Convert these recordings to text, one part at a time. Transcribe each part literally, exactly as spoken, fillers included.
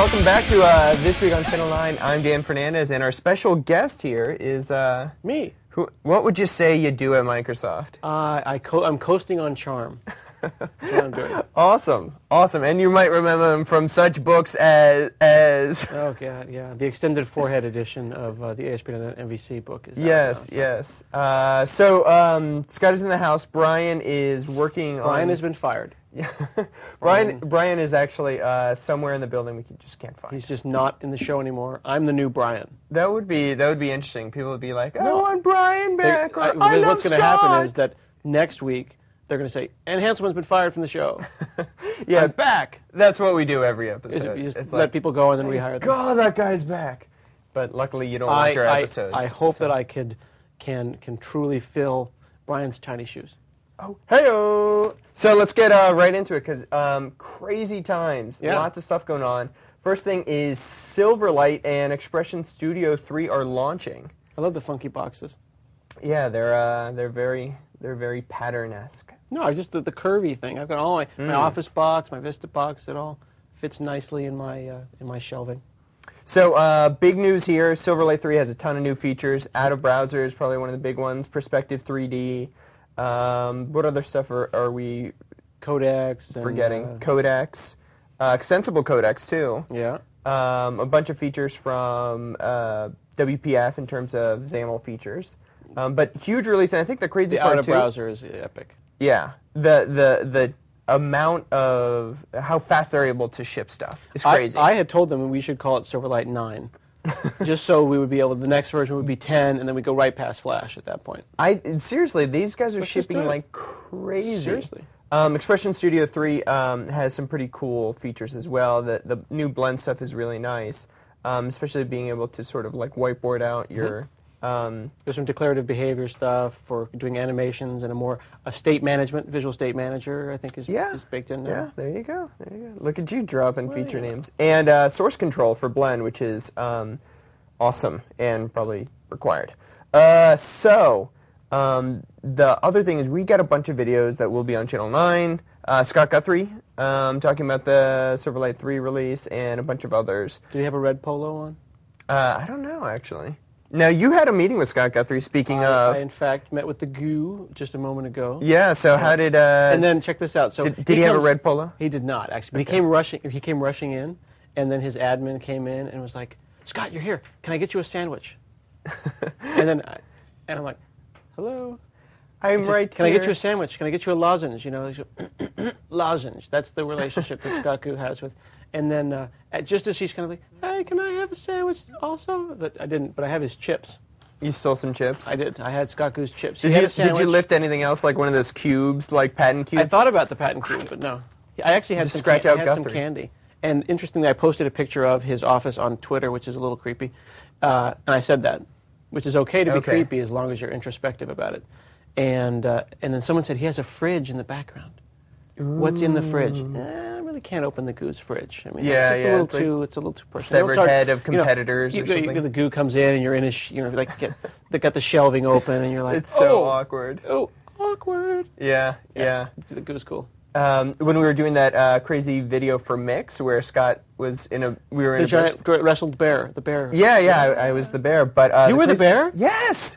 welcome back to uh, This Week on Channel nine. I'm Dan Fernandez, and our special guest here is... Uh, Me. Who? What would you say you do at Microsoft? Uh, I co I'm coasting on charm. That's what I'm doing. Awesome, awesome. And you might remember him from such books as... as Oh, God, yeah. The extended forehead edition of uh, the A S P dot net M V C book is out Yes, now, so. yes. Uh, so, um, Scott is in the house. Brian is working on... Brian has been fired. Yeah. Brian, Brian is actually uh, somewhere in the building we can, just can't find. He's just not in the show anymore. I'm the new Brian. That would be that would be interesting. People would be like, "I No. want Brian back." They, or, I, I love what's going to happen Scott." is that next week they're going to say, "And Hanselman's been fired from the show." Yeah, I'm back. That's what we do every Is episode. it- you just It's let like, people go and then rehire them. God, that guy's back. But luckily, you don't I, want your I, episodes. I hope so. that I could can can truly fill Brian's tiny shoes. Oh, hey-o! So let's get uh, right into it, because um, crazy times. Yeah. Lots of stuff going on. First thing is Silverlight and Expression Studio three are launching. I love the funky boxes. Yeah, they're uh, they're very they're very pattern-esque. No, I just the, the curvy thing. I've got all my, Mm. my Office box, my Vista box. It all fits nicely in my uh, in my shelving. So uh, big news here. Silverlight three has a ton of new features. Out of browser is probably one of the big ones. Perspective three D. Um, what other stuff are, are we Codecs. And, forgetting? Uh, Codecs. Uh, extensible codecs, too. yeah. Um, a bunch of features from uh, W P F in terms of XAML features. Um, but huge release, and I think the crazy The part, out of too... browser is epic. Yeah. The, the, the amount of... how fast they're able to ship stuff is crazy. I, I had told them we should call it Silverlight nine. Just so we would be able, the next version would be ten, and then we go right past Flash at that point. I seriously, these guys are Let's just do shipping it. like crazy. Seriously. Um, Expression Studio three um, has some pretty cool features as well. The the new blend stuff is really nice, um, especially being able to sort of like whiteboard out your. Um, There's some declarative behavior stuff for doing animations and a more a state management, visual state manager, I think is, Yeah. is baked in now. yeah, there you go. There you go. Look at you dropping Well, feature you know. names and uh, source control for Blend, which is um, awesome and probably required. Uh, so. Um, the other thing is we got a bunch of videos that will be on Channel nine. Uh, Scott Guthrie um, talking about the Silverlight three release and a bunch of others. Did he have a red polo on? Uh, I don't know, actually. Now, you had a meeting with Scott Guthrie, speaking I, of... I, in fact, met with the goo just a moment ago. Yeah, so how did... Uh, And then check this out. So did, did he, have a comes- red polo? He did not actually, but Okay. he came rushing. He came rushing in, and then his admin came in and was like, "Scott, you're here. Can I get you a sandwich?" and then, I, and I'm like, "Hello." I'm He said, right Can here. I get you a sandwich? Can I get you a lozenge? You know, he's like, lozenge. That's the relationship that Scott Goo has with. And then, uh, at, just as she's kind of like, "Hey, can I have a sandwich also?" But I didn't. But I have his chips. You stole some chips? I did. I had Scott Goo's chips. He Did had you, a sandwich. did you lift anything else, like one of those cubes, like patent cubes? I thought about the patent cube, but no. I actually had, Just some, scratch can- out I had some Guthrie. candy. And interestingly, I posted a picture of his office on Twitter, which is a little creepy. Uh, and I said that, which is okay to be Okay. creepy as long as you're introspective about it. And uh, and then someone said he has a fridge in the background. What's in the fridge? Eh, I really can't open the Goo's fridge. I mean, Yeah, it's just yeah, a little it's like too. It's a little too personal. severed Don't start- head of you know, competitors you, or you- something. The Goo comes in and you're in his, sh- you know, like get, they got the shelving open and you're like, It's so oh, awkward. Oh, awkward. Yeah, yeah. The Goo's cool. Um, when we were doing that uh, crazy video for Mix, where Scott was in a, we were in The a giant dra- wrestled bear. The bear. Yeah, yeah, I, I was the bear, but uh, You were the crazy- bear? Yes,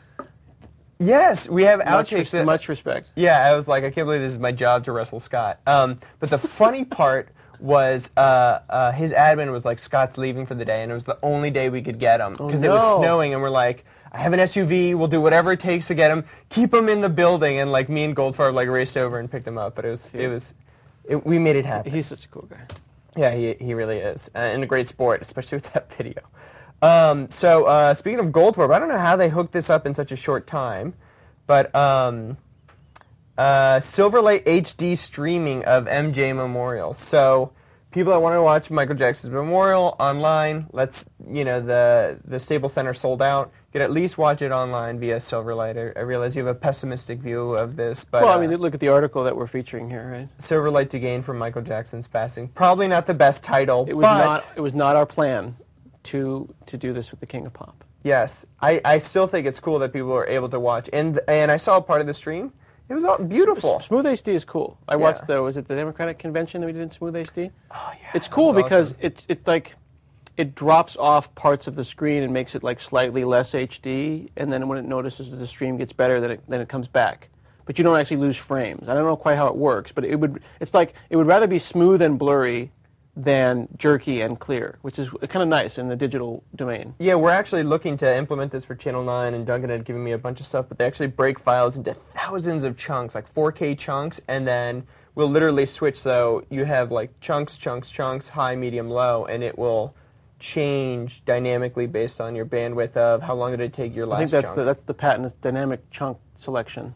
yes. We have Much, outtakes. res- that- much respect. Yeah, I was like, I can't believe this is my job to wrestle Scott. Um, but the funny part was uh, uh, his admin was like, Scott's leaving for the day, and it was the only day we could get him because it was no. snowing, and we're like, I have an S U V. We'll do whatever it takes to get him. Keep him in the building, and like me and Goldfarb like raced over and picked him up. But it was, it was, it, we made it happen. He's such a cool guy. Yeah, he he really is, uh, and a great sport, especially with that video. Um, so uh, speaking of Goldfarb, I don't know how they hooked this up in such a short time, but um, uh, Silverlight H D streaming of M J Memorial. So people that want to watch Michael Jackson's Memorial online, let's you know the the Staples Center sold out. You could at least watch it online via Silverlight. I, I realize you have a pessimistic view of this, but Well, I uh, mean, look at the article that we're featuring here, right? Silverlight to gain from Michael Jackson's passing. Probably not the best title, It was but not. It was not our plan to to do this with the King of Pop. yes, I, I still think it's cool that people are able to watch. And and I saw a part of the stream. It was all beautiful. S- Smooth H D is cool. I Yeah. watched the was it the Democratic convention that we did in Smooth H D? Oh yeah, It's that cool was because awesome. it's it's like it drops off parts of the screen and makes it like slightly less H D, and then when it notices that the stream gets better, then it, then it comes back. But you don't actually lose frames. I don't know quite how it works, but it would. It's like it would rather be smooth and blurry than jerky and clear, which is kind of nice in the digital domain. Yeah, we're actually looking to implement this for Channel nine, and Duncan had given me a bunch of stuff, but they actually break files into thousands of chunks, like four K chunks, and then we'll literally switch, so you have like chunks, chunks, chunks, high, medium, low, and it will change dynamically based on your bandwidth of how long did it take your last I think that's chunk. the that's the patent, is dynamic chunk selection.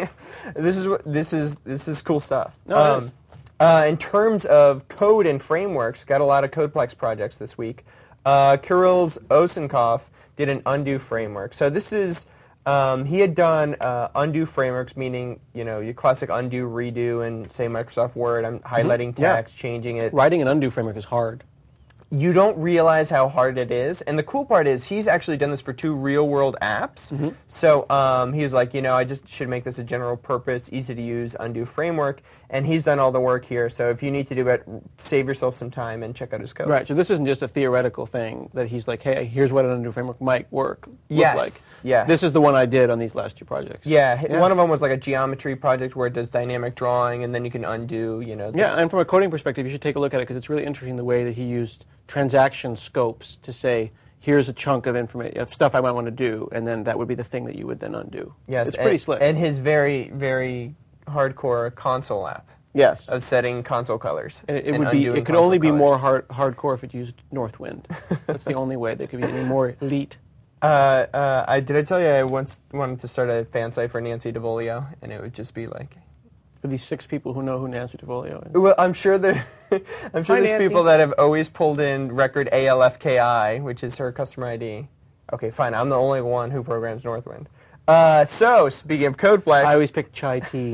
This is what this is. This is cool stuff. No, it is. Uh, in terms of code and frameworks, got a lot of CodePlex projects this week. Uh, Kirill Osenkov did an undo framework. So this is um, he had done uh, undo frameworks, meaning you know your classic undo, redo, and say Microsoft Word. I'm highlighting Mm-hmm. Yeah. text, changing it. Writing an undo framework is hard. You don't realize how hard it is. And the cool part is he's actually done this for two real-world apps. Mm-hmm. So um, he was like, you know, I just should make this a general-purpose, easy-to-use undo framework. And he's done all the work here. So if you need to do it, save yourself some time and check out his code. Right, so this isn't just a theoretical thing that he's like, hey, here's what an undo framework might work, look Yes, like. yes. This is the one I did on these last two projects. Yeah, Yeah. one of them was like a geometry project where it does dynamic drawing, and then you can undo, you know. This. Yeah, and from a coding perspective, you should take a look at it because it's really interesting the way that he used transaction scopes to say, here's a chunk of information, of stuff I might want to do, and then that would be the thing that you would then undo. Yes, it's pretty and, slick. And his very, very hardcore console app yes, of setting console colors. and it, it and would be. undoing It could console only be colors. more hard, hardcore if it used Northwind. That's the only way. There could be any more elite. Uh, uh, I did I tell you I once wanted to start a fan site for Nancy DeVolio, and it would just be like, For these six people who know who Nancy DeVolio is. well, I'm sure there, I'm sure Hi, there's Nancy. people that have always pulled in record A L F K I, which is her customer I D. Okay, fine. I'm the only one who programs Northwind. Uh, so speaking of CodePlex, I always pick chai tea.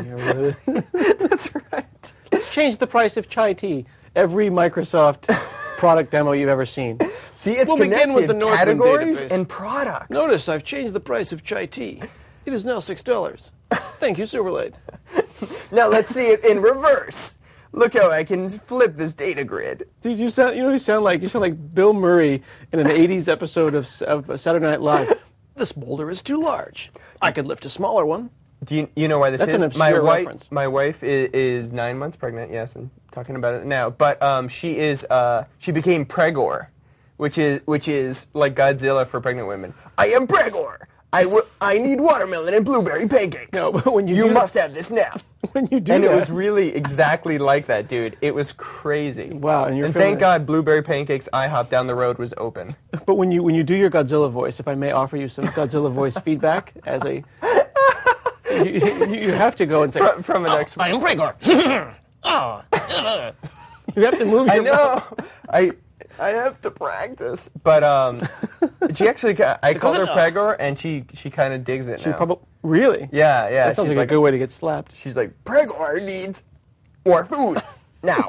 that's right. Let's change the price of chai tea. Every Microsoft product demo you've ever seen. See, it's We'll begin connected. with the Northwind Categories database. and products. Notice I've changed the price of chai tea. It is now six dollars. Thank you, Silverlight. Now let's see it in reverse. Look how I can flip this data grid. Dude, you sound, you know, you sound like you sound like Bill Murray in an eighties episode of, of Saturday Night Live. This boulder is too large. I could lift a smaller one. Do you, you know why this That's is? an my obscure wife, reference. my wife is, is nine months pregnant. Yes, I'm talking about it now. But um, she is uh, she became Pregor, which is which is like Godzilla for pregnant women. I am Pregor. I, w- I need watermelon and blueberry pancakes. No, but when you you do must have this now. When you do And that, it was really exactly like that, dude. It was crazy. Wow, and you're and feeling thank it. God Blueberry Pancakes IHOP down the road was open. But when you when you do your Godzilla voice, if I may offer you some Godzilla voice feedback as a, you, you, you have to go and say, From, from an oh, ex- I am Gregor. oh, you have to move your I mouth. know. I I have to practice, but um, she actually. ca- I called her Pregor, and she she kind of digs it She now. probably really. yeah, yeah. That sounds she's like, a good way to get slapped. She's like, Pregor needs more food now.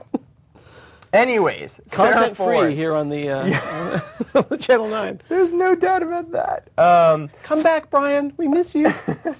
Anyways, Sarah Content Ford. free here on the, uh, on the Channel Nine. There's no doubt about that. Um, Come back, Brian. We miss you.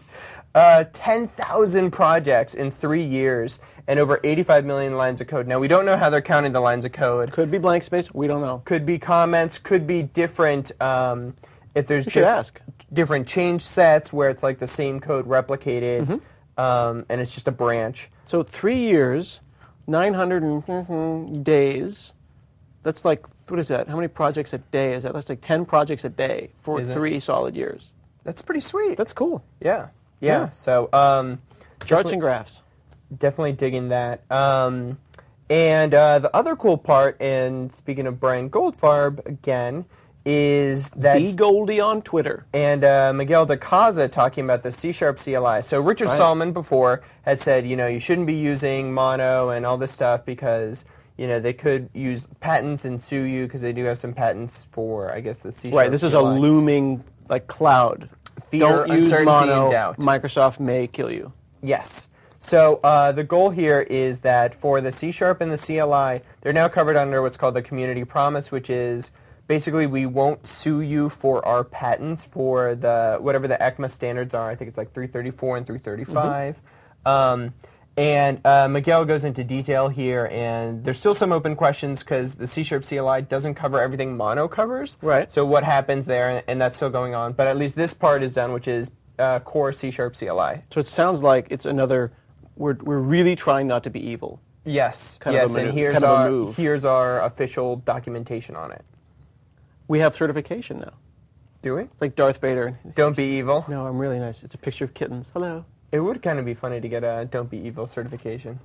uh, ten thousand projects in three years and over eighty-five million lines of code. Now, we don't know how they're counting the lines of code. Could be blank space. We don't know. Could be comments, could be different, um, if there's You should diff- ask. different change sets where it's like the same code replicated, Mm-hmm. um, and it's just a branch. So three years, nine hundred and mhm days. That's like, what is that? How many projects a day is that? That's like ten projects a day for Is it? three solid years. That's pretty sweet. That's cool. yeah, yeah. Yeah. So um, Charts definitely- and graphs. Definitely digging that. Um, and uh, the other cool part, and speaking of Brian Goldfarb again, is that Be Goldie on Twitter. and uh, Miguel de Casa talking about the C-sharp C L I. So Richard Right. Stallman before had said, you know, you shouldn't be using mono and all this stuff because, you know, they could use patents and sue you because they do have some patents for, I guess, the C-sharp Right. This is a C L I. looming like cloud. Fear, Don't use uncertainty, mono. and doubt. Microsoft may kill you. Yes. So uh, the goal here is that for the C-sharp and the C L I, they're now covered under what's called the community promise, which is basically we won't sue you for our patents for the whatever the ECMA standards are. I think it's like three thirty-four and three thirty-five. Mm-hmm. Um, And uh, Miguel goes into detail here, and there's still some open questions because the C Sharp C L I doesn't cover everything Mono covers. Right. So what happens there, and that's still going on. But at least this part is done, which is uh, core C Sharp C L I. So it sounds like it's another, we're, we're really trying not to be evil. Yes, Kind of yes, a manu- and here's kind of a our move. here's our official documentation on it. We have certification now. Do we? It's like Darth Vader. Don't be evil. No, I'm really nice. It's a picture of kittens. Hello. It would kind of be funny to get a Don't Be Evil certification.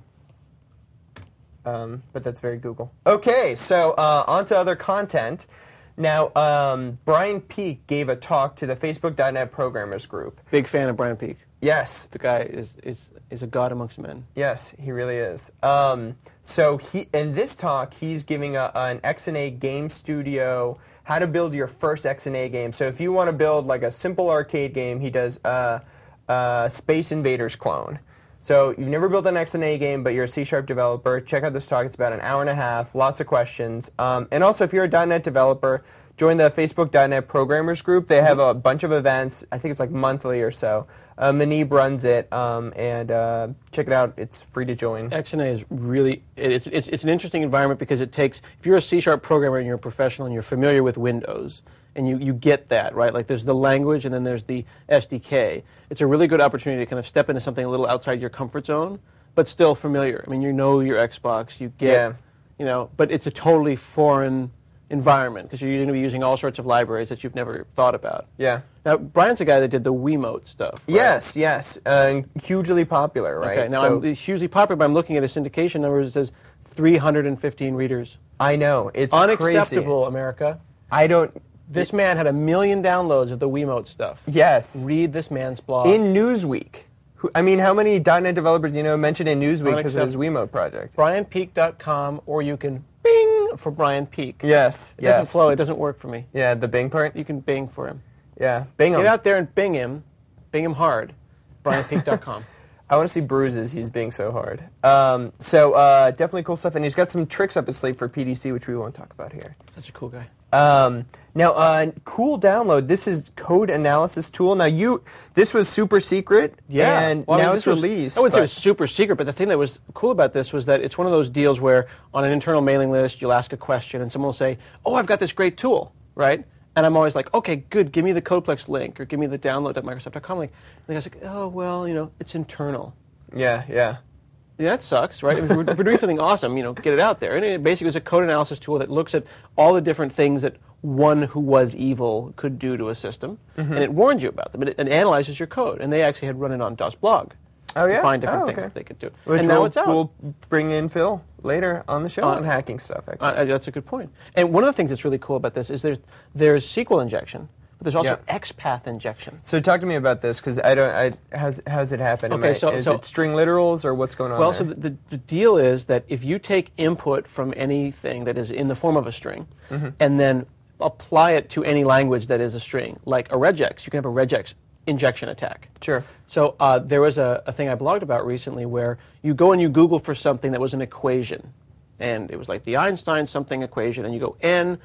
Um, but that's very Google. Okay, so uh, on to other content. Now, um, Brian Peake gave a talk to the Facebook dot net programmers group. Big fan of Brian Peake. Yes, The guy is, is, is a god amongst men. yes, he really is. Um, so he in this talk, he's giving a, an X N A game studio, how to build your first X N A game. So if you want to build like a simple arcade game, he does uh, uh, Space Invaders clone. So you've never built an X N A game, but you're a C Sharp developer, check out this talk. It's about an hour and a half, lots of questions. Um, and also, if you're a .NET developer, join the Facebook dot net programmers group. They have a bunch of events. I think it's like monthly or so. Uh, Manib runs it, um, and uh, check it out. It's free to join. X N A is really, it's, it's, it's an interesting environment because it takes, if you're a C Sharp programmer and you're a professional and you're familiar with Windows, and you, you get that, right? Like there's the language and then there's the S D K. It's a really good opportunity to kind of step into something a little outside your comfort zone, but still familiar. I mean, you know your Xbox, you get, Yeah. you know, but it's a totally foreign environment because you're going to be using all sorts of libraries that you've never thought about. Yeah. Now, Brian's the guy that did the Wiimote stuff. Right? Yes, yes. Uh, hugely popular, right? Okay, now So- I'm, it's hugely popular, but I'm looking at a syndication number that says three hundred fifteen readers. I know. It's Unacceptable, crazy. America. I don't... This man had a million downloads of the Wiimote stuff. Yes. Read this man's blog. In Newsweek. Who, I mean, how many .NET developers do you know mentioned in Newsweek because of his Wiimote project? brian peak dot com, or you can bing for Brian Peak. Yes, It yes. doesn't flow. It doesn't work for me. Yeah, the Bing part? You can bing for him. Yeah, Bing him. Get out there and bing him. Bing him hard. brian peak dot com. I want to see bruises. He's being so hard. Um, so uh, definitely cool stuff, and he's got some tricks up his sleeve for P D C, which we won't talk about here. Such a cool guy. Um, now, uh, cool download. This is code analysis tool. Now, you this was super secret, Yeah. and Well, I mean, now this it's was- released. I wouldn't say it but- was super secret, but the thing that was cool about this was that it's one of those deals where on an internal mailing list, you'll ask a question, and someone will say, oh, I've got this great tool, right? And I'm always like, okay, good, give me the Codeplex link, or give me the download at Microsoft dot com link. And the guy's like, oh, well, you know, it's internal. Yeah, yeah. Yeah, that sucks, right? If we're, if we're doing something awesome, you know, get it out there. And it basically was a code analysis tool that looks at all the different things that one who was evil could do to a system, Mm-hmm. and it warns you about them. It, it analyzes your code, and they actually had run it on DOS Blog. Oh, To yeah? find different Oh, things okay. that they could do. Which and now we'll, it's out. we'll bring in Phil later on the show Uh, on hacking stuff, actually. Uh, that's a good point. And one of the things that's really cool about this is there's there's S Q L injection, but there's also Yeah. XPath injection. So talk to me about this, because I don't. I how's how's it happen? Am Okay, I- so- is so- it string literals or what's going on Well, there? so the, the, the deal is that if you take input from anything that is in the form of a string, Mm-hmm. and then apply it to any language that is a string, like a regex, you can have a regex injection attack. Sure. So uh, there was a, a thing I blogged about recently where you go and you Google for something that was an equation, and it was like the Einstein something equation, and you go n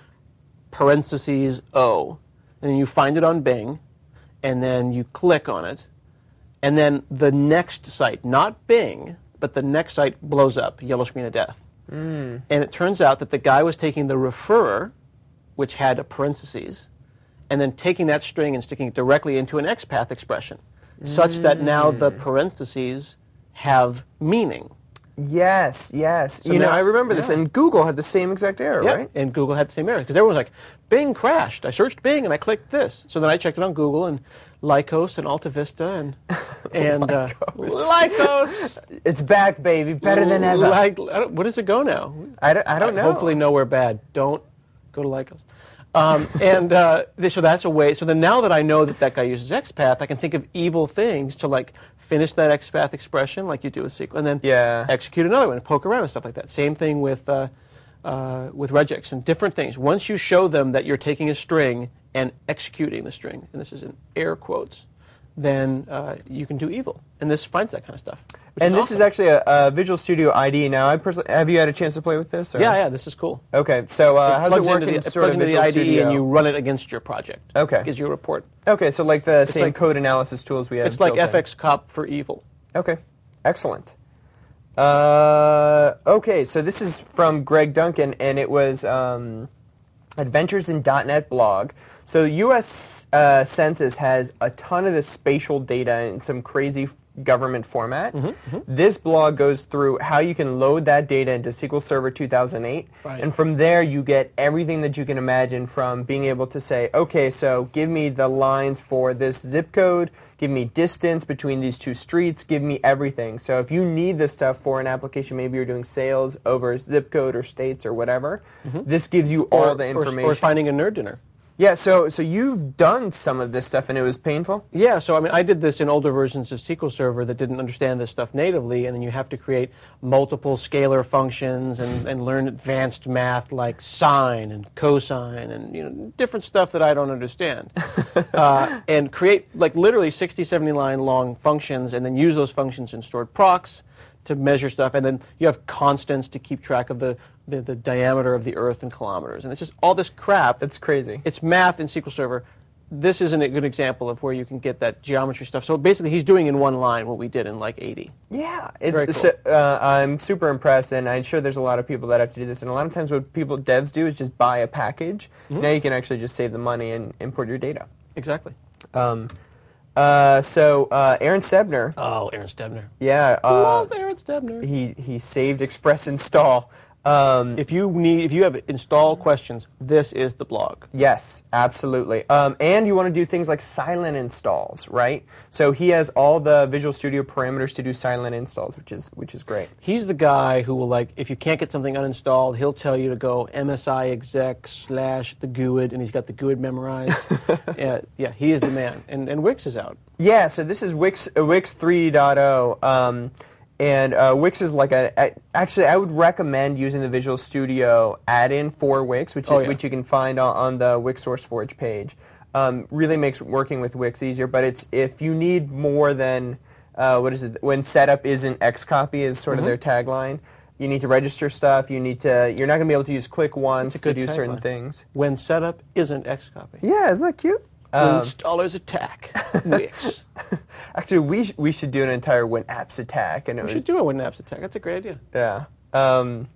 parentheses o, and then you find it on Bing, and then you click on it, and then the next site, not Bing, but the next site blows up, yellow screen of death. Mm. And it turns out that the guy was taking the referrer, which had a parentheses, and then taking that string and sticking it directly into an XPath expression, such that now the parentheses have meaning. Yes, yes. So you know, now- I remember this, yeah. and Google had the same exact error, Yeah, right? and Google had the same error because everyone was like, Bing crashed. I searched Bing and I clicked this. So then I checked it on Google and Lycos and Alta Vista and and uh, Lycos. It's back, baby, better than ever. Like, I don't- what does it go now? I don't, I don't know. Hopefully nowhere bad. Don't go to Lycos. Um, and uh, th- so that's a way. So then now that I know that that guy uses XPath, I can think of evil things to like finish that XPath expression like you do with S Q L, and then Yeah. execute another one and poke around and stuff like that. Same thing with uh, uh, with regex and different things. Once you show them that you're taking a string and executing the string, and this is in air quotes, then uh, you can do evil. And this finds that kind of stuff. which And this is awesome. actually a, a Visual Studio I D. Now, I personally, have you had a chance to play with this? Or? Yeah, yeah, this is cool. Okay, so uh, how's it plugs work into in the, it sort plugs of into the Visual I D E Studio? and you run it against your project. Okay. It gives you a report. Okay, so like the same like- code analysis tools we have. It's like built in. F X Cop for evil. Okay, excellent. Uh, okay, so this is from Greg Duncan, and it was um, Adventures in .NET blog. So the U S uh, Census has a ton of this spatial data in some crazy f- government format. Mm-hmm, mm-hmm. This blog goes through how you can load that data into S Q L Server two thousand eight, Right. and from there you get everything that you can imagine, from being able to say, okay, so give me the lines for this zip code, give me distance between these two streets, give me everything. So if you need this stuff for an application, maybe you're doing sales over zip code or states or whatever, mm-hmm. this gives you all or, the or- information. Or finding a nerd dinner. Yeah, so so you've done some of this stuff, and it was painful? Yeah, so I mean, I did this in older versions of S Q L Server that didn't understand this stuff natively, and then you have to create multiple scalar functions and, and learn advanced math like sine and cosine and you know different stuff that I don't understand. uh, and create like literally sixty, seventy line long functions, and then use those functions in stored procs to measure stuff, and then you have constants to keep track of the, the, the diameter of the Earth in kilometers. And it's just all this crap. That's crazy. It's math in S Q L Server. This isn't a good example of where you can get that geometry stuff. So basically, he's doing in one line what we did in like eighty. Yeah, Very it's, cool. so, uh, I'm super impressed, and I'm sure there's a lot of people that have to do this. And a lot of times what people, devs do is just buy a package. Mm-hmm. Now you can actually just save the money and import your data. Exactly. Um, uh, so uh, Aaron Stebner. Oh, Aaron Stebner. Yeah. Uh, Love Aaron Stebner. He, he saved Express Install. Um, If you need, if you have install questions, this is the blog. Yes, absolutely. Um, and you want to do things like silent installs, right? So he has all the Visual Studio parameters to do silent installs, which is which is great. He's the guy who will, like, if you can't get something uninstalled, he'll tell you to go msi exec slash the G U I D, and he's got the G U I D memorized. yeah, yeah, he is the man. And and Wix is out. Yeah, so this is Wix uh, Wix three point oh. Um, And uh, Wix is like a, a. Actually, I would recommend using the Visual Studio add-in for Wix, which Oh, is, yeah. which you can find on, on the Wix SourceForge page. Um, really makes working with Wix easier. But it's if you need more than uh, what is it? When setup isn't Xcopy is sort Mm-hmm. of their tagline. You need to register stuff. You need to. You're not going to be able to use click once a to good do certain tagline. things. When setup isn't Xcopy. Yeah, isn't that cute? When Um, installers attack Wix. actually, we sh- we should do an entire When Apps Attack, and it We was should do a When Apps Attack. That's a great idea. Yeah. Um,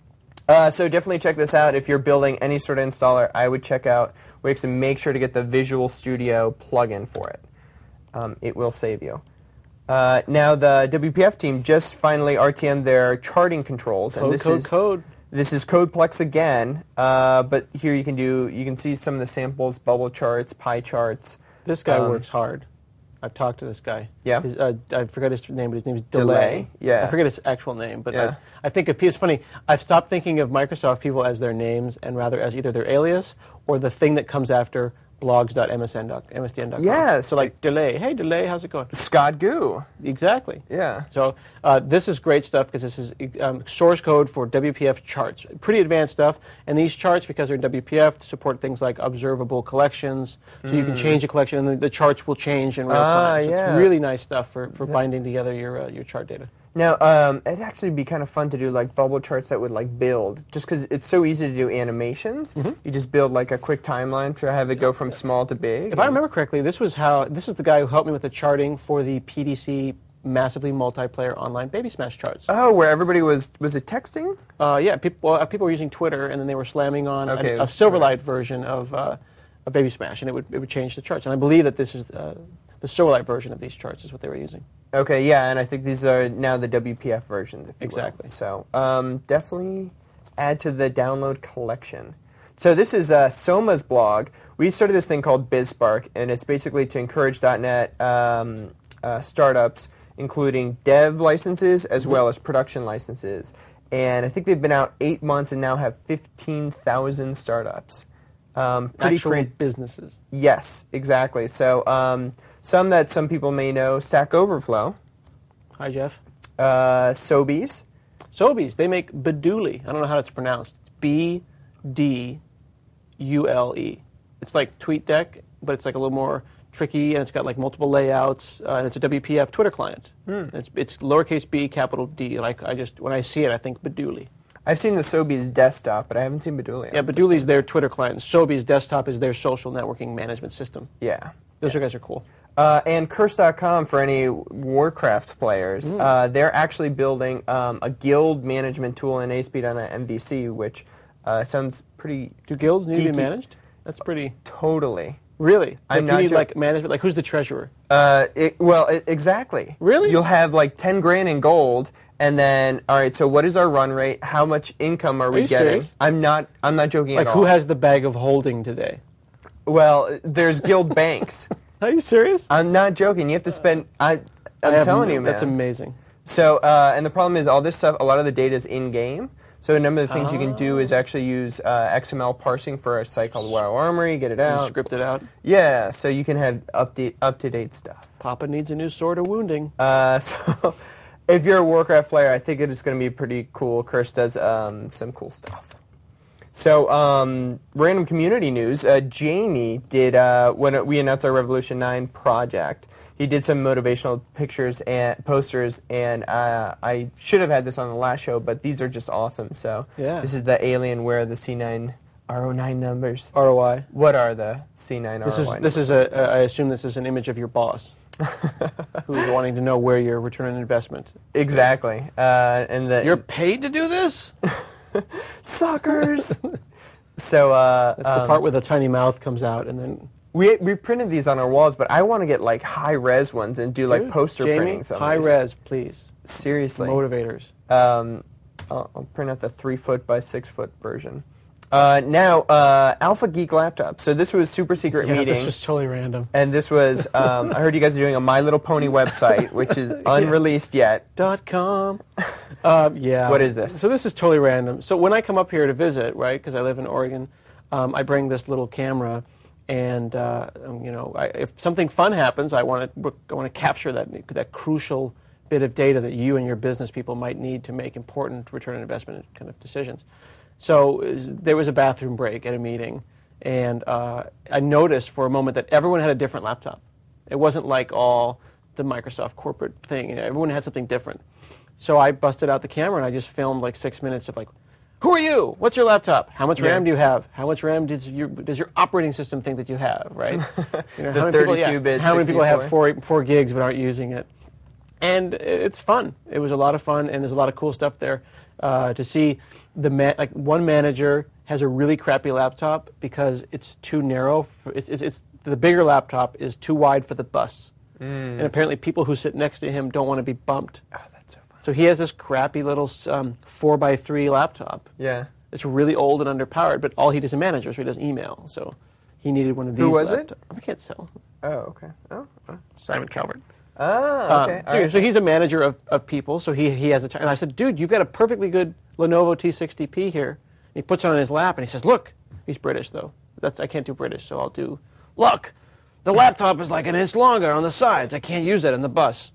uh, so definitely check this out. If you're building any sort of installer, I would check out Wix and make sure to get the Visual Studio plugin for it. Um, it will save you. Uh, now the W P F team just finally R T M'd their charting controls, and Code, this code, is code. this is CodePlex again. Uh, but here you can do you can see some of the samples, bubble charts, pie charts. This guy Um, works hard. I've talked to this guy. Yeah? His, uh, I forget his name, but his name's Delay. Delay, yeah. I forget his actual name, but Yeah. I, I think if it's funny, I've stopped thinking of Microsoft people as their names and rather as either their alias or the thing that comes after blogs dot m s n dot com. Yeah, So like Delay. Hey, Delay, how's it going? Scott Goo. Exactly. Yeah. So uh, this is great stuff because this is um, source code for W P F charts. Pretty advanced stuff. And these charts, because they're in W P F, support things like observable collections. So you can change a collection and the, the charts will change in real Ah, time. So yeah. it's really nice stuff for, for binding together your uh, your chart data. Now, um, it'd actually be kind of fun to do like bubble charts that would like build, just because it's so easy to do animations. Mm-hmm. You just build like a quick timeline to have it go from small to big. If I remember correctly, this was how this is the guy who helped me with the charting for the P D C massively multiplayer online Baby Smash charts. Oh, where everybody was was it texting? Uh, yeah, people uh, people were using Twitter, and then they were slamming on Okay, a, it a was Silverlight version of uh, a Baby Smash, and it would it would change the charts. And I believe that this is uh, the Silverlight version of these charts is what they were using. Okay, yeah, and I think these are now the W P F versions, if you Exactly. will. So um, definitely add to the download collection. So this is uh, Soma's blog. We started this thing called BizSpark, and it's basically to encourage .NET um, uh, startups, including dev licenses as well as production licenses. And I think they've been out eight months and now have fifteen thousand startups. Um, pretty Actual cra- businesses. Yes, exactly. So um, some that some people may know, Stack Overflow, Hi, Jeff. uh, Sobeys, Sobeys, they make Beduli. I don't know how it's pronounced. It's B D U L E. It's like TweetDeck, but it's like a little more tricky, and it's got like multiple layouts, uh, and it's a W P F Twitter client. Hmm. It's, it's lowercase b, capital D. Like I just when I see it, I think Beduli. I've seen the Sobeys desktop, but I haven't seen Bedulia. Yeah, Beduli's their Twitter client. Sobeys desktop is their social networking management system. Yeah. Those guys are cool. Uh, and Curse dot com for any Warcraft players. Mm. Uh, they're actually building um, a guild management tool in A S P dot net M V C, which uh, sounds pretty. Do guilds need geeky. to be managed? That's pretty. Totally. Really? I'm like, not you need jo- like management. Like who's the treasurer? Uh, it, well, it, exactly. Really? You'll have like ten grand in gold, and then all right. So what is our run rate? How much income are, are we you getting? Serious? I'm not. I'm not joking like at all. Who has the bag of holding today? Well, there's guild banks. Are you serious? I'm not joking. You have to spend. I. I'm I telling have, you, man. That's amazing. So, uh, and the problem is all this stuff. A lot of the data is in game. So a number of the things oh. you can do is actually use uh, X M L parsing for a site called WoW Armory. Get it out. Script it out. Yeah. So you can have update up to date stuff. Papa needs a new sword of wounding. Uh, so, if you're a Warcraft player, I think it is going to be pretty cool. Curse does um, some cool stuff. So, um, random community news. Uh, Jamie did, uh, when we announced our Revolution nine project, he did some motivational pictures and posters, and uh, I should have had this on the last show, but these are just awesome. So, yeah. This is the alien where the C nine R O nine numbers. R O I. What are the C nine this R O I is, numbers? This is a, uh, I assume this is an image of your boss. Who's wanting to know where your return on investment Exactly. is. Uh, and the, You're paid to do this? Suckers! So uh, that's the um, part where the tiny mouth comes out, and then we we printed these on our walls, but I want to get like high res ones and do like Dude, poster Jamie, printings on high these. res, please. Seriously, Motivators. Um, I'll, I'll print out the three foot by six foot version. Uh, now, uh, Alpha Geek Laptop. So this was super secret yeah, meeting. This was totally random. And this was, um, I heard you guys are doing a My Little Pony website, which is unreleased yet. Dot com. Um, yeah. What is this? So this is totally random. So when I come up here to visit, right, because I live in Oregon, um, I bring this little camera, and uh, um, you know, I, if something fun happens, I want to I want to capture that that crucial bit of data that you and your business people might need to make important return on investment kind of decisions. So there was a bathroom break at a meeting, and uh, I noticed for a moment that everyone had a different laptop. It wasn't like all the Microsoft corporate thing. You know, everyone had something different. So I busted out the camera, and I just filmed like six minutes of like, who are you? What's your laptop? How much yeah. RAM do you have? How much RAM does your, does your operating system think that you have, right? You know, the how many thirty-two bit, yeah, how many people have sixty-four? four, four gigs but aren't using it? And it's fun. It was a lot of fun, and there's a lot of cool stuff there uh, to see. The ma- like one manager has a really crappy laptop because it's too narrow. For, it's, it's, it's the bigger laptop is too wide for the bus, mm. and apparently people who sit next to him don't want to be bumped. Oh, that's so fun. So he has this crappy little um, four by three laptop. Yeah, it's really old and underpowered, but all he does is manager, so he does email. So he needed one of these. Who was laptops. it? I can't tell. Oh, okay. Oh, oh. Simon Calvert. Oh, okay. Um, All so, right. so he's a manager of, of people, so he, he has a... T- and I said, dude, you've got a perfectly good Lenovo T sixty P here. And he puts it on his lap, and he says, look. He's British, though. That's I can't do British, so I'll do... Look, the laptop is like an inch longer on the sides. I can't use it in the bus.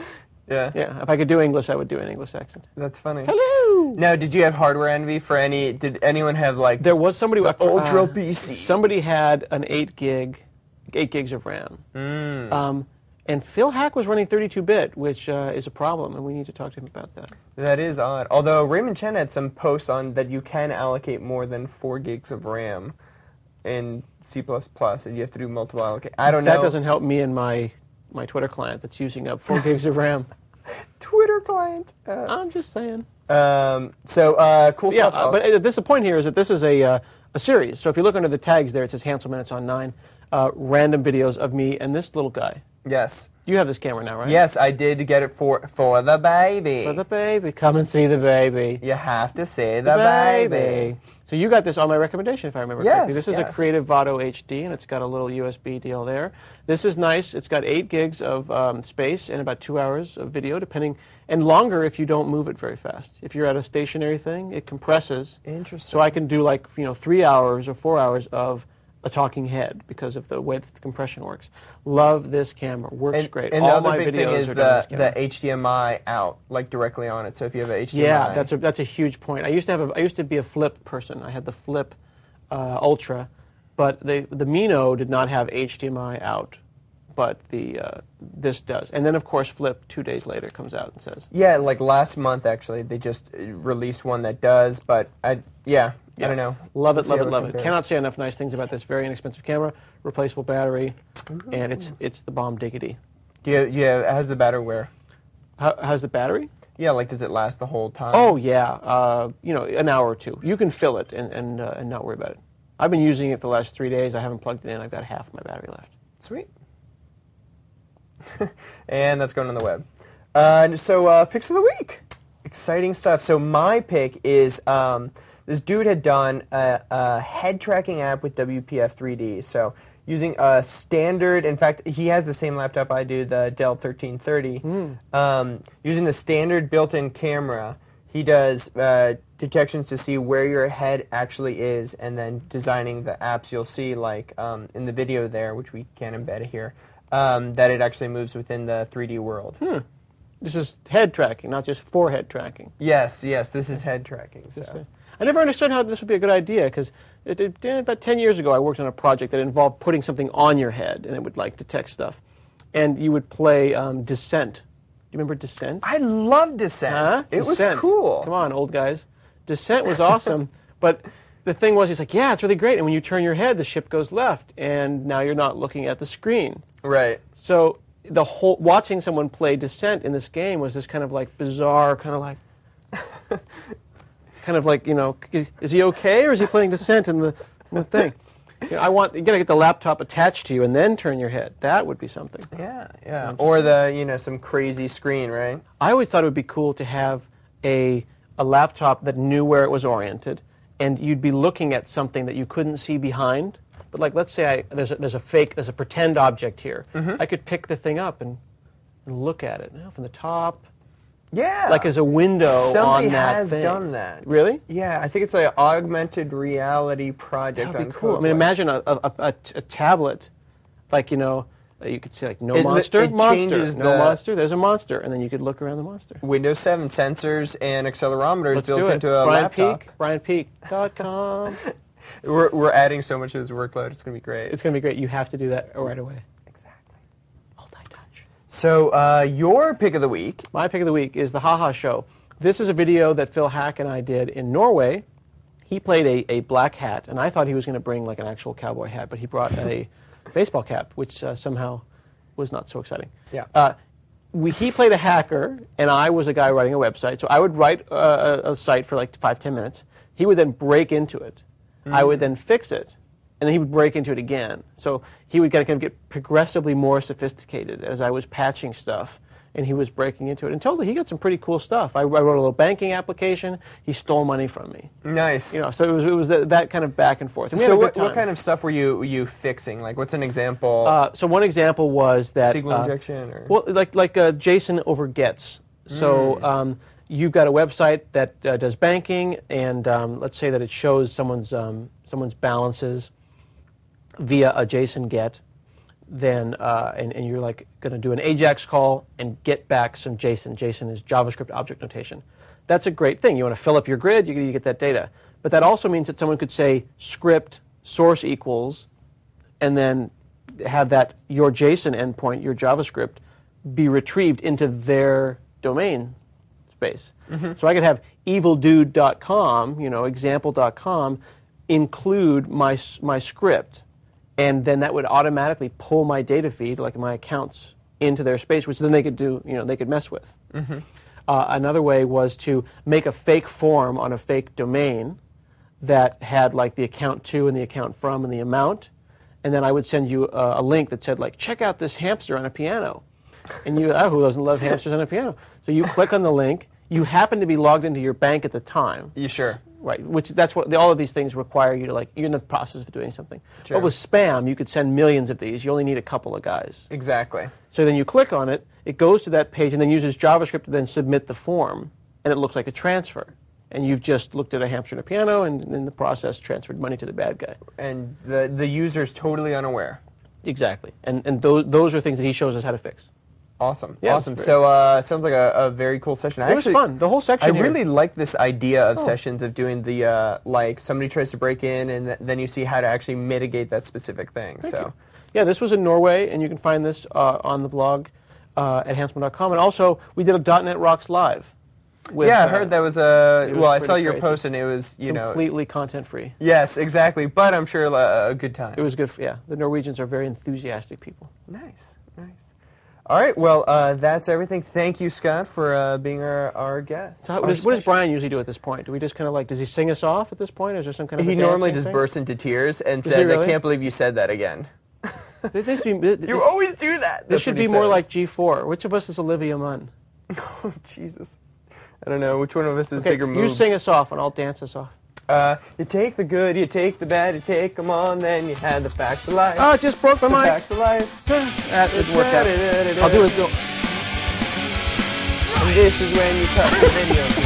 Yeah. Yeah, if I could do English, I would do an English accent. That's funny. Hello! Now, did you have hardware envy for any... Did anyone have, like... There was somebody... The uh, Ultra P C. Somebody had an eight gig, eight gigs of RAM. Mm. Um... And Phil Hack was running thirty-two bit, which uh, is a problem, and we need to talk to him about that. That is odd. Although Raymond Chen had some posts on that you can allocate more than four gigs of RAM in C plus plus, and you have to do multiple allocate. I don't know. That doesn't help me and my, my Twitter client that's using up four gigs of RAM. Twitter client. Uh, I'm just saying. Um, so, uh, cool yeah, stuff. Uh, but uh, this, the point here is that this is a, uh, a series. So if you look under the tags there, it says Hansel Minutes on nine. Uh, random videos of me and this little guy. Yes. You have this camera now, right? Yes, I did get it for for the baby. For the baby. Come and see the baby. You have to see the, The baby. baby. So you got this on my recommendation, if I remember Yes, correctly. This is yes. a Creative Vado H D, and it's got a little U S B deal there. This is nice. It's got eight gigs of um, space and about two hours of video, depending, and longer if you don't move it very fast. If you're at a stationary thing, it compresses. Interesting. So I can do like you know three hours or four hours of a talking head because of the way that the compression works. Love this camera. Works and, great. And All the my other big thing videos is are done with the, this camera. the H D M I out, like directly on it. So if you have a H D M I. Yeah, that's a that's a huge point. I used to have a I used to be a Flip person. I had the Flip uh, Ultra, but the the Mino did not have H D M I out, but the uh, this does. And then of course Flip two days later comes out and says. Yeah, like last month actually, they just released one that does. But I yeah, Yeah. I don't know. Love it, Let's see love how it, love it. compares. Cannot say enough nice things about this very inexpensive camera. replaceable battery, and it's it's the bomb diggity. Do you, yeah, how's the battery wear? How, how's the battery? Yeah, like does it last the whole time? Oh yeah, uh, you know, an hour or two. You can fill it and and, uh, and not worry about it. I've been using it for the last three days. I haven't plugged it in. I've got half my battery left. Sweet. And that's going on the web. Uh, so uh, picks of the week. Exciting stuff. So my pick is um, this dude had done a, a head tracking app with W P F three D. So using a standard, in fact, he has the same laptop I do, the Dell thirteen thirty. Mm. Um, using the standard built-in camera, he does uh, detections to see where your head actually is, and then designing the apps you'll see, like um, in the video there, which we can't embed here, um, that it actually moves within the three D world. Hmm. This is head tracking, not just forehead tracking. Yes, yes, this is head tracking. So. I never understood how this would be a good idea, because about ten years ago I worked on a project that involved putting something on your head, and it would like detect stuff. And you would play um, Descent. Do you remember Descent? I love Descent. Huh? It Descent. was cool. Come on, old guys. Descent was awesome, but the thing was, he's like, yeah, it's really great. And when you turn your head, the ship goes left, and now you're not looking at the screen. Right. So the whole watching someone play Descent in this game was this kind of like bizarre, kind of like, kind of like, you know, is he okay, or is he playing Descent in the, in the thing? You know, I want you gotta get the laptop attached to you and then turn your head. That would be something. Yeah, yeah. Or the you know some crazy screen, right? I always thought it would be cool to have a a laptop that knew where it was oriented, and you'd be looking at something that you couldn't see behind. But like, let's say I, there's a, there's a fake, there's a pretend object here. Mm-hmm. I could pick the thing up and, and look at it, you know, from the top. Yeah. Like as a window Somebody on that has thing. done that. Really? Yeah, I think it's an augmented reality project. That would on be cool. Code I mean, Light. imagine a, a, a, a tablet, like, you know, you could say like no It- monster, it monster, changes no the- monster. There's a monster, and then you could look around the monster. Windows seven sensors and accelerometers Let's built do it. into a Brian laptop. Peak, Brian Peak dot com. We're, we're adding so much to this workload. It's going to be great. It's going to be great. You have to do that right away. Exactly. Multi-touch. So uh, your pick of the week. My pick of the week is the Haha Show. This is a video that Phil Hack and I did in Norway. He played a, a black hat, and I thought he was going to bring like an actual cowboy hat, but he brought a baseball cap, which uh, somehow was not so exciting. Yeah. Uh, we, he played a hacker, and I was a guy writing a website. So I would write uh, a, a site for like five, ten minutes. He would then break into it. Mm-hmm. I would then fix it, and then he would break into it again. So he would kind of get progressively more sophisticated as I was patching stuff, and he was breaking into it. And totally, he got some pretty cool stuff. I, I wrote a little banking application. He stole money from me. Nice. You know, so it was it was that, that kind of back and forth. And we So had a good what, time. what kind of stuff were you were you fixing? Like, what's an example? Uh, so one example was that S Q L uh, injection, or well, like like uh, JSON over gets. So Mm. um, you've got a website that uh, does banking, and um, let's say that it shows someone's um, someone's balances via a JSON get. Then uh, and, and you're like going to do an AJAX call and get back some JSON. JSON is JavaScript object notation. That's a great thing. You want to fill up your grid, you, you get that data. But that also means that someone could say script source equals, and then have that your JSON endpoint, your JavaScript, be retrieved into their domain space. Mm-hmm. So I could have evildude dot com, you know, example dot com, include my my script, and then that would automatically pull my data feed, like my accounts, into their space, which then they could do, you know, they could mess with. Mm-hmm. Uh, another way was to make a fake form on a fake domain that had like the account to and the account from and the amount, and then I would send you a, a link that said like, check out this hamster on a piano, and you, oh, who doesn't love hamsters on a piano? So you click on the link. You happen to be logged into your bank at the time. You sure? Right, which that's what all of these things require you to, like, you're in the process of doing something. Sure. But with spam, you could send millions of these. You only need a couple of guys. Exactly. So then you click on it, it goes to that page, and then uses JavaScript to then submit the form, and it looks like a transfer. And you've just looked at a hamster and a piano, and in the process transferred money to the bad guy. And the the user's totally unaware. Exactly. And and those those are things that he shows us how to fix. Awesome. Yeah, awesome. it's great. So uh, sounds like a, a very cool session. I It was actually, fun. The whole section I here. really like this idea of Oh. sessions of doing the uh, like somebody tries to break in and th- then you see how to actually mitigate that specific thing. Thank so you. Yeah, this was in Norway, and you can find this uh, on the blog uh, at Hansman dot com. And also, we did a .NET Rocks Live. With, yeah, I uh, heard that was a. it was Well, I saw pretty your crazy. post and it was, you know. Completely content free. Yes, exactly. But I'm sure uh, a good time. It was good. For, yeah, the Norwegians are very enthusiastic people. Nice, nice. All right, well, uh, that's everything. Thank you, Scott, for uh, being our, our guest. So how, Our what, does, what does special- Brian usually do at this point? Do we just kind of like, does he sing us off at this point, or is there some kind of He a normally dancing just thing? bursts into tears and Does he says, really? I can't believe you said that again. This, this, this, You always do that. this That's should what he be more says. like G four. Which of us is Olivia Munn? Oh, Jesus. I don't know. Which one of us is Okay, bigger you moves? sing us off, and I'll dance us off. Uh, you take the good, you take the bad, you take them on, then you had the facts of life. Oh, it just broke my the mic. facts of life. That didn't work out. I'll do it. And this is when you cut the video.